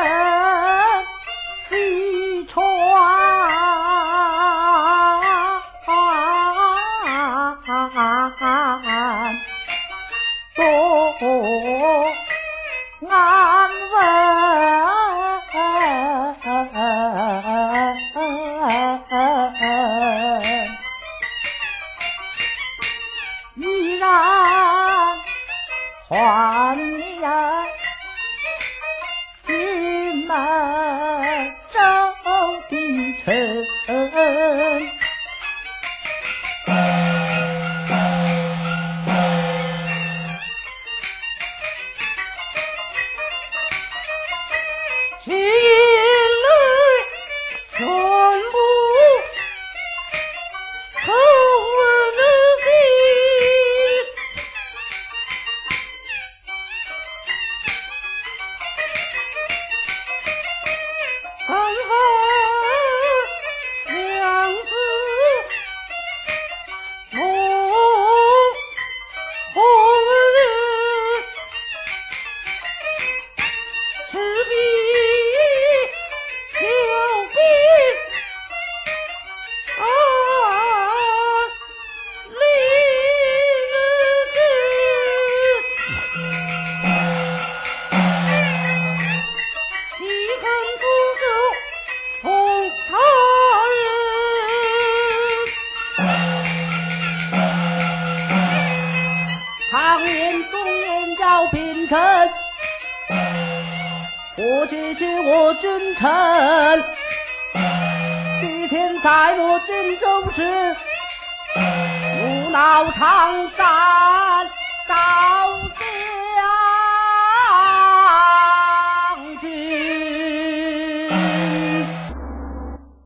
西川多安稳，依然还呀金门州的城。秦岭全部投了地，三分相思从红日，赤壁救兵立志，记恨不休从他日，常言忠言叫平臣，我谢谢我君臣，替天在我荆州时，无脑长沙。